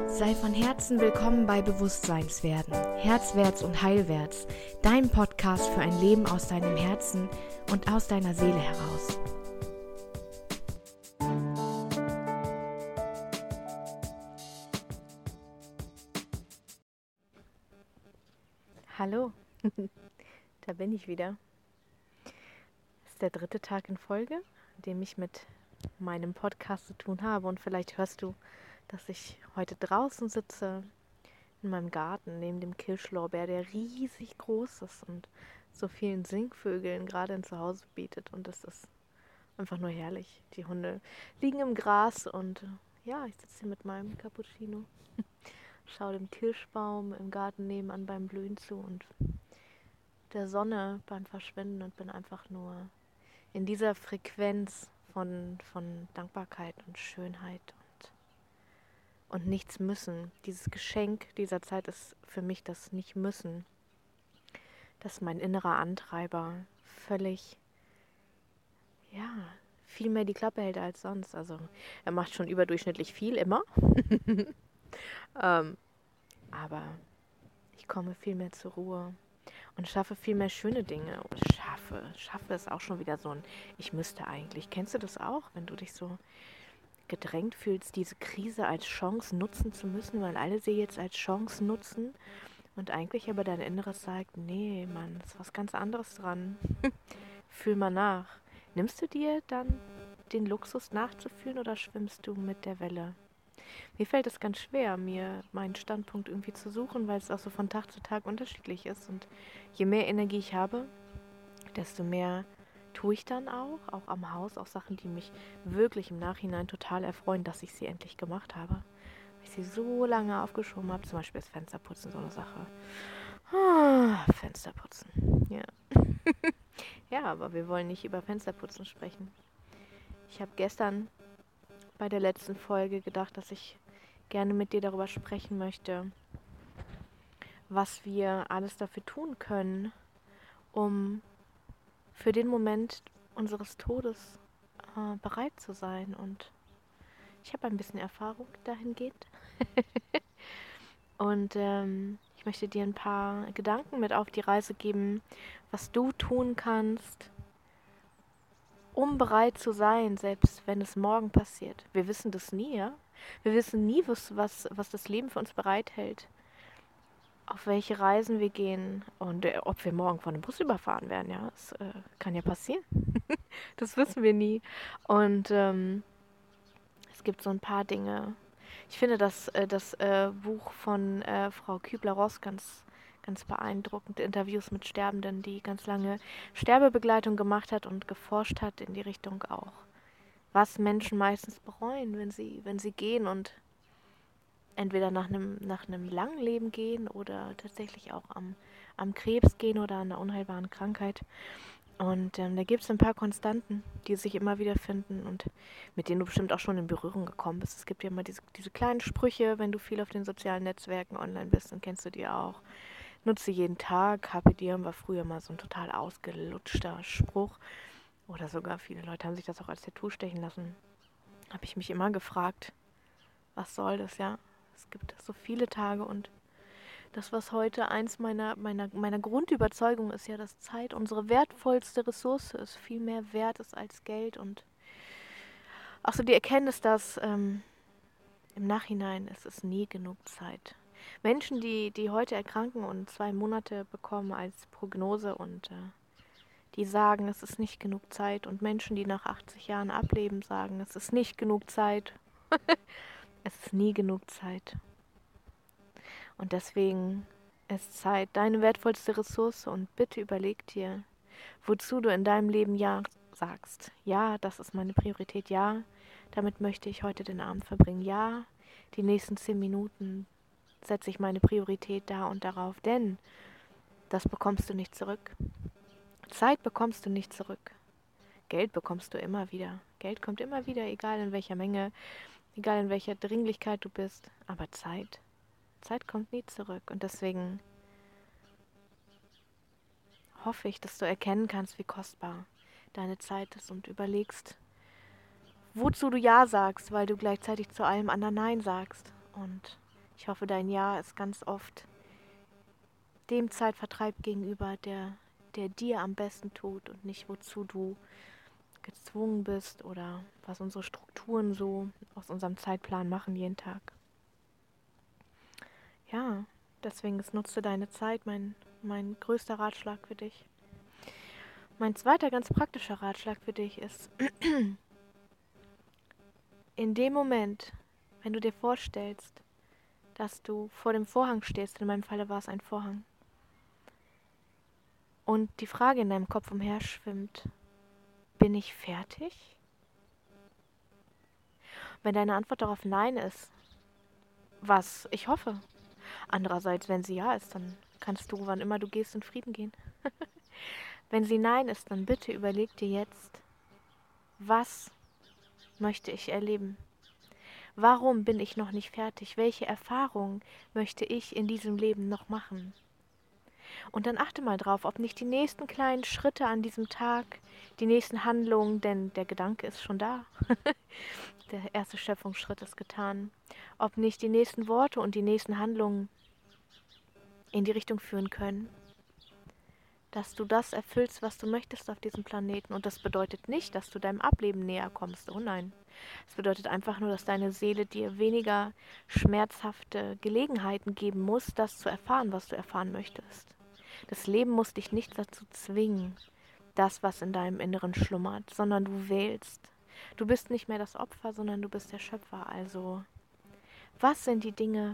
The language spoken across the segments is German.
Sei von Herzen willkommen bei Bewusstseinswerden, Herzwärts und Heilwärts, dein Podcast für ein Leben aus deinem Herzen und aus deiner Seele heraus. Hallo, da bin ich wieder. Es ist der 3. Tag in Folge, an dem ich mit meinem Podcast zu tun habe, und vielleicht hörst du, dass ich heute draußen sitze in meinem Garten neben dem Kirschlorbeer, der riesig groß ist und so vielen Singvögeln gerade ein Zuhause bietet, und das ist einfach nur herrlich. Die Hunde liegen im Gras und ja, ich sitze hier mit meinem Cappuccino, schaue dem Kirschbaum im Garten nebenan beim Blühen zu und der Sonne beim Verschwinden und bin einfach nur in dieser Frequenz von Dankbarkeit und Schönheit und nichts müssen. Dieses Geschenk dieser Zeit ist für mich das Nicht-Müssen, dass mein innerer Antreiber völlig, viel mehr die Klappe hält als sonst. Also er macht schon überdurchschnittlich viel, immer. Aber ich komme viel mehr zur Ruhe und schaffe viel mehr schöne Dinge. Und schaffe ist auch schon wieder so ein Ich müsste eigentlich. Kennst du das auch, wenn du dich so gedrängt fühlst, diese Krise als Chance nutzen zu müssen, weil alle sie jetzt als Chance nutzen und eigentlich aber dein Inneres sagt, nee, Mann, ist was ganz anderes dran. Fühl mal nach. Nimmst du dir dann den Luxus nachzufühlen oder schwimmst du mit der Welle? Mir fällt es ganz schwer, mir meinen Standpunkt irgendwie zu suchen, weil es auch so von Tag zu Tag unterschiedlich ist. Und je mehr Energie ich habe, desto mehr tue ich dann auch am Haus, auch Sachen, die mich wirklich im Nachhinein total erfreuen, dass ich sie endlich gemacht habe. Weil ich sie so lange aufgeschoben habe, zum Beispiel das Fensterputzen, so eine Sache. Fensterputzen, ja. Ja, aber wir wollen nicht über Fensterputzen sprechen. Ich habe gestern bei der letzten Folge gedacht, dass ich gerne mit dir darüber sprechen möchte, was wir alles dafür tun können, um für den Moment unseres Todes bereit zu sein. Und ich habe ein bisschen Erfahrung dahingehend. Und ich möchte dir ein paar Gedanken mit auf die Reise geben, was du tun kannst, um bereit zu sein, selbst wenn es morgen passiert. Wir wissen das nie, ja? Wir wissen nie, was das Leben für uns bereithält. Auf welche Reisen wir gehen und ob wir morgen von einem Bus überfahren werden, ja. Das kann ja passieren. Das wissen wir nie. Und es gibt so ein paar Dinge. Ich finde das Buch von Frau Kübler-Ross ganz beeindruckend. Interviews mit Sterbenden, die ganz lange Sterbebegleitung gemacht hat und geforscht hat in die Richtung auch, was Menschen meistens bereuen, wenn sie gehen und entweder nach einem langen Leben gehen oder tatsächlich auch am Krebs gehen oder an einer unheilbaren Krankheit. Und da gibt es ein paar Konstanten, die sich immer wieder finden und mit denen du bestimmt auch schon in Berührung gekommen bist. Es gibt ja immer diese kleinen Sprüche, wenn du viel auf den sozialen Netzwerken online bist, dann kennst du die auch. Nutze jeden Tag. Carpe diem war früher mal so ein total ausgelutschter Spruch. Oder sogar viele Leute haben sich das auch als Tattoo stechen lassen. Habe ich mich immer gefragt, was soll das, ja? Es gibt so viele Tage, und das, was heute eins meiner Grundüberzeugung ist, ja, dass Zeit unsere wertvollste Ressource ist, viel mehr wert ist als Geld. Und auch so die Erkenntnis, dass im Nachhinein ist es nie genug Zeit. Menschen, die heute erkranken und 2 Monate bekommen als Prognose und die sagen, es ist nicht genug Zeit. Und Menschen, die nach 80 Jahren ableben, sagen, es ist nicht genug Zeit. Es ist nie genug Zeit. Und deswegen ist Zeit deine wertvollste Ressource, und bitte überleg dir, wozu du in deinem Leben Ja sagst. Ja, das ist meine Priorität. Ja, damit möchte ich heute den Abend verbringen. Ja, die nächsten 10 Minuten setze ich meine Priorität da und darauf, denn das bekommst du nicht zurück. Zeit bekommst du nicht zurück. Geld bekommst du immer wieder. Geld kommt immer wieder, egal in welcher Menge, egal in welcher Dringlichkeit du bist. Aber Zeit kommt nie zurück. Und deswegen hoffe ich, dass du erkennen kannst, wie kostbar deine Zeit ist und überlegst, wozu du Ja sagst, weil du gleichzeitig zu allem anderen Nein sagst. Und Ich hoffe, dein Ja ist ganz oft dem Zeitvertreib gegenüber, der dir am besten tut und nicht wozu du gezwungen bist oder was unsere Strukturen so aus unserem Zeitplan machen jeden Tag. Ja, deswegen nutze deine Zeit, mein größter Ratschlag für dich. Mein zweiter ganz praktischer Ratschlag für dich ist, in dem Moment, wenn du dir vorstellst, dass du vor dem Vorhang stehst, in meinem Falle war es ein Vorhang, und die Frage in deinem Kopf umherschwimmt, bin ich fertig? Wenn deine Antwort darauf Nein ist, was ich hoffe. Andererseits, wenn sie Ja ist, dann kannst du, wann immer du gehst, in Frieden gehen. Wenn sie Nein ist, dann bitte überleg dir jetzt, was möchte ich erleben? Warum bin ich noch nicht fertig? Welche Erfahrungen möchte ich in diesem Leben noch machen? Und dann achte mal drauf, ob nicht die nächsten kleinen Schritte an diesem Tag, die nächsten Handlungen, denn der Gedanke ist schon da. Der erste Schöpfungsschritt ist getan. Ob nicht die nächsten Worte und die nächsten Handlungen in die Richtung führen können, dass du das erfüllst, was du möchtest auf diesem Planeten. Und das bedeutet nicht, dass du deinem Ableben näher kommst. Oh nein. Es bedeutet einfach nur, dass deine Seele dir weniger schmerzhafte Gelegenheiten geben muss, das zu erfahren, was du erfahren möchtest. Das Leben muss dich nicht dazu zwingen, das, was in deinem Inneren schlummert, sondern du wählst. Du bist nicht mehr das Opfer, sondern du bist der Schöpfer. Also, was sind die Dinge,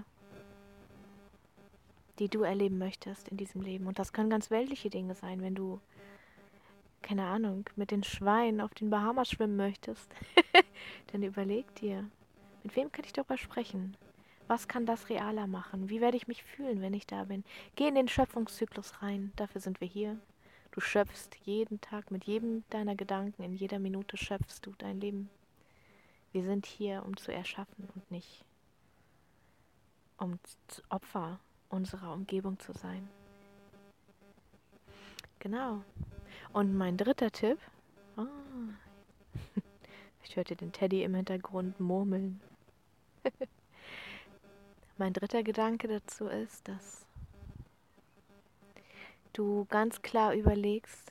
die du erleben möchtest in diesem Leben? Und das können ganz weltliche Dinge sein, wenn du, keine Ahnung, mit den Schweinen auf den Bahamas schwimmen möchtest. Dann überleg dir, mit wem kann ich darüber sprechen? Was kann das realer machen? Wie werde ich mich fühlen, wenn ich da bin? Geh in den Schöpfungszyklus rein, dafür sind wir hier. Du schöpfst jeden Tag, mit jedem deiner Gedanken, in jeder Minute schöpfst du dein Leben. Wir sind hier, um zu erschaffen und nicht um Opfer unserer Umgebung zu sein. Genau. Und mein dritter Tipp, ich hörte den Teddy im Hintergrund murmeln. Mein dritter Gedanke dazu ist, dass du ganz klar überlegst,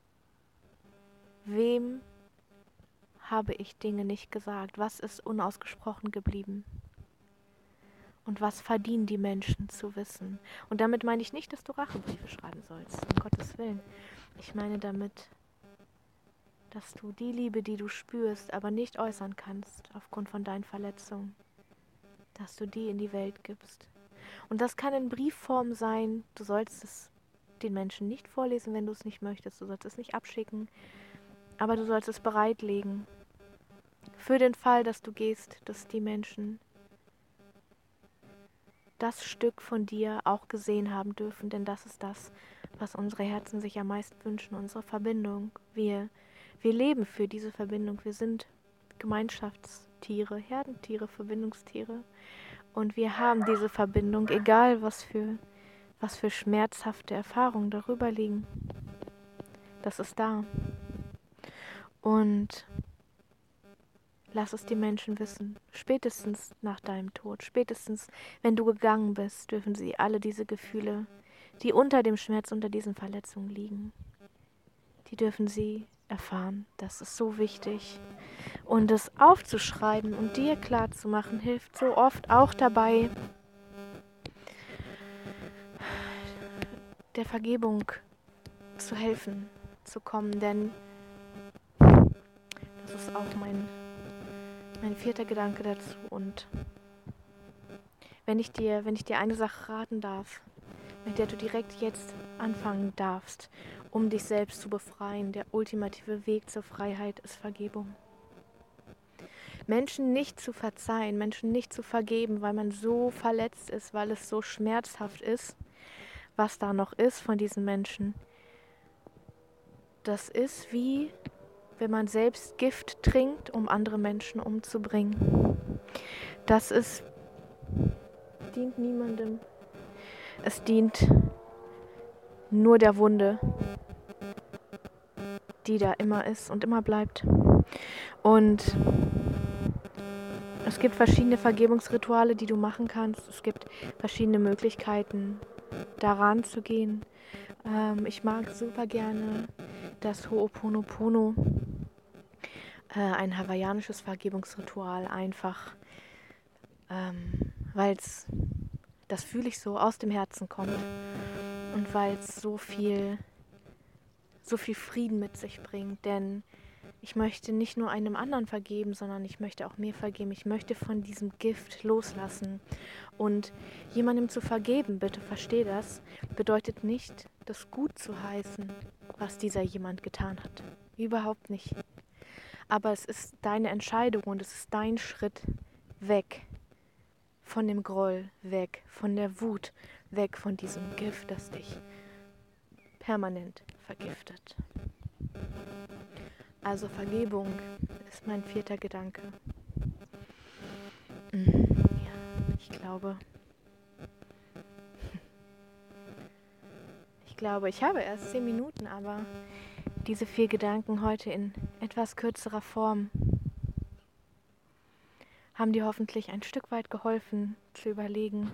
wem habe ich Dinge nicht gesagt? Was ist unausgesprochen geblieben? Und was verdienen die Menschen zu wissen? Und damit meine ich nicht, dass du Rachebriefe schreiben sollst, um Gottes Willen. Ich meine damit, dass du die Liebe, die du spürst, aber nicht äußern kannst aufgrund von deinen Verletzungen, dass du die in die Welt gibst. Und das kann in Briefform sein. Du sollst es den Menschen nicht vorlesen, wenn du es nicht möchtest. Du sollst es nicht abschicken, aber du sollst es bereitlegen. Für den Fall, dass du gehst, dass die Menschen das Stück von dir auch gesehen haben dürfen, denn das ist das, was unsere Herzen sich am meisten wünschen, unsere Verbindung. Wir leben für diese Verbindung. Wir sind Gemeinschaftstiere, Herdentiere, Verbindungstiere. Und wir haben diese Verbindung, egal was für schmerzhafte Erfahrungen darüber liegen. Das ist da. Und lass es die Menschen wissen. Spätestens nach deinem Tod, spätestens wenn du gegangen bist, dürfen sie alle diese Gefühle, die unter dem Schmerz, unter diesen Verletzungen liegen, die dürfen sie erfahren. Das ist so wichtig. Und es aufzuschreiben und dir klarzumachen, hilft so oft auch dabei, der Vergebung zu helfen, zu kommen. Denn das ist auch mein vierter Gedanke dazu. Und wenn ich dir eine Sache raten darf, mit der du direkt jetzt anfangen darfst, um dich selbst zu befreien, der ultimative Weg zur Freiheit ist Vergebung. Menschen nicht zu verzeihen, Menschen nicht zu vergeben, weil man so verletzt ist, weil es so schmerzhaft ist, was da noch ist von diesen Menschen. Das ist wie, wenn man selbst Gift trinkt, um andere Menschen umzubringen. Das dient niemandem. Es dient nur der Wunde, die da immer ist und immer bleibt. Und Es gibt verschiedene Vergebungsrituale, die du machen kannst. Es gibt verschiedene Möglichkeiten, daran zu gehen. Ich mag super gerne das Ho'oponopono, ein hawaiianisches Vergebungsritual, einfach weil es, das fühle ich so, aus dem Herzen kommt und weil es so viel Frieden mit sich bringt. Denn ich möchte nicht nur einem anderen vergeben, sondern ich möchte auch mir vergeben. Ich möchte von diesem Gift loslassen. Und jemandem zu vergeben, bitte versteh das, bedeutet nicht, das gut zu heißen, was dieser jemand getan hat. Überhaupt nicht. Aber es ist deine Entscheidung und es ist dein Schritt weg von dem Groll, weg von der Wut, weg von diesem Gift, das dich permanent vergiftet. Also Vergebung ist mein 4. Gedanke. Ja, ich habe erst 10 Minuten, aber diese 4 Gedanken heute in etwas kürzerer Form haben dir hoffentlich ein Stück weit geholfen zu überlegen,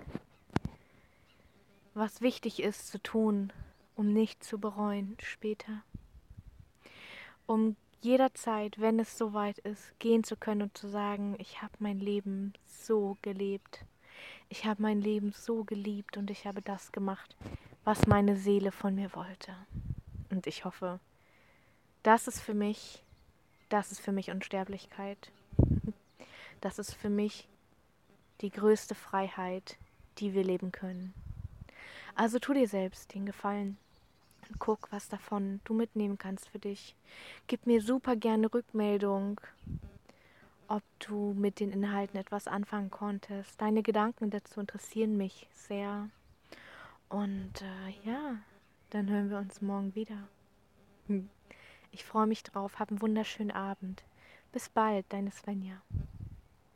was wichtig ist zu tun, um nicht zu bereuen später. Um jederzeit, wenn es soweit ist, gehen zu können und zu sagen, ich habe mein Leben so gelebt. Ich habe mein Leben so geliebt und ich habe das gemacht, was meine Seele von mir wollte. Und ich hoffe, das ist für mich Unsterblichkeit. Das ist für mich die größte Freiheit, die wir leben können. Also tu dir selbst den Gefallen und guck, was davon du mitnehmen kannst für dich. Gib mir super gerne Rückmeldung, ob du mit den Inhalten etwas anfangen konntest. Deine Gedanken dazu interessieren mich sehr. Und ja, dann hören wir uns morgen wieder. Ich freue mich drauf. Hab einen wunderschönen Abend. Bis bald, deine Svenja.